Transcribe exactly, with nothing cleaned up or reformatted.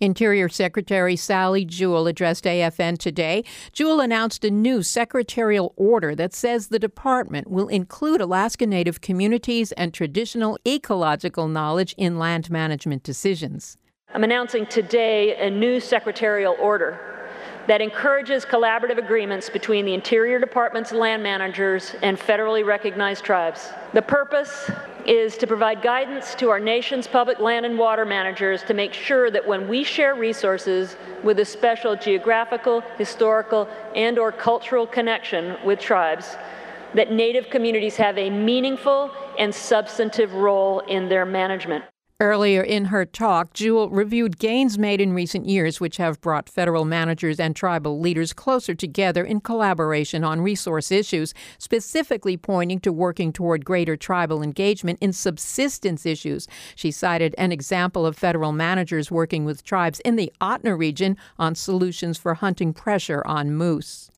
Interior Secretary Sally Jewell addressed A F N today. Jewell announced a new secretarial order that says the department will include Alaska Native communities and traditional ecological knowledge in land management decisions. I'm announcing today a new secretarial order that encourages collaborative agreements between the Interior Department's land managers and federally recognized tribes. The purpose is to provide guidance to our nation's public land and water managers to make sure that when we share resources with a special geographical, historical, and or cultural connection with tribes, that Native communities have a meaningful and substantive role in their management. Earlier in her talk, Jewell reviewed gains made in recent years which have brought federal managers and tribal leaders closer together in collaboration on resource issues, specifically pointing to working toward greater tribal engagement in subsistence issues. She cited an example of federal managers working with tribes in the Otna region on solutions for hunting pressure on moose.